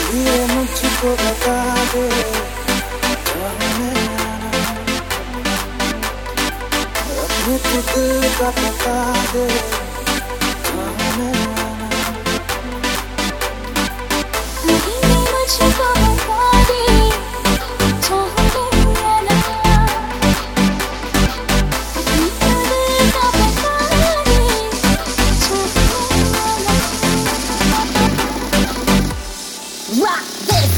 ये मुझको बता दे कहाँ मैं आना, अपने तो दिल का बता दे कहाँ मैं आना। ये मुझको बता दे कहाँ मैं आना, अपने तो दिल का बता दे कहाँ मैं आना। Rock this.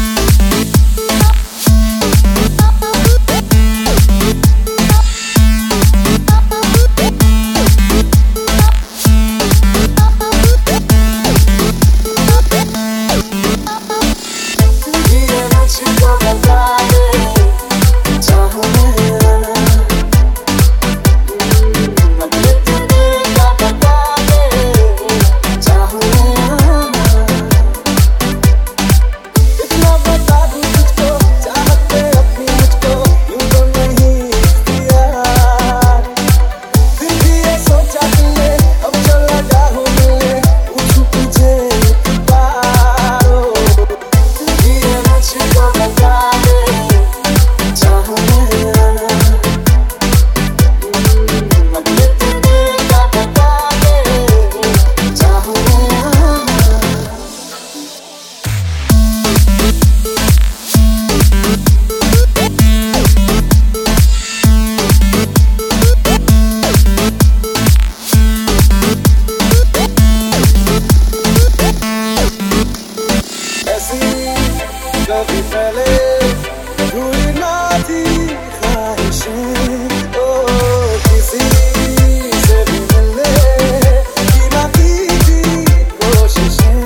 कभी पहले हुई ना थी ख्वाहिशें, ओ किसी से भी मिलने की ना की थी कोशिशें,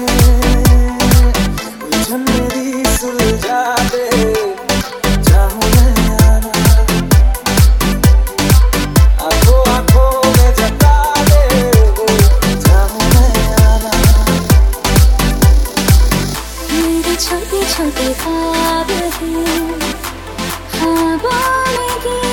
उलझन मेरी सुलझा दे चाहूं मैं आना, आंखों आंखों में जता दे चाहूं मैं आना। मेरे छोटे छोटे ख्वाब हैं, ख्वाबों में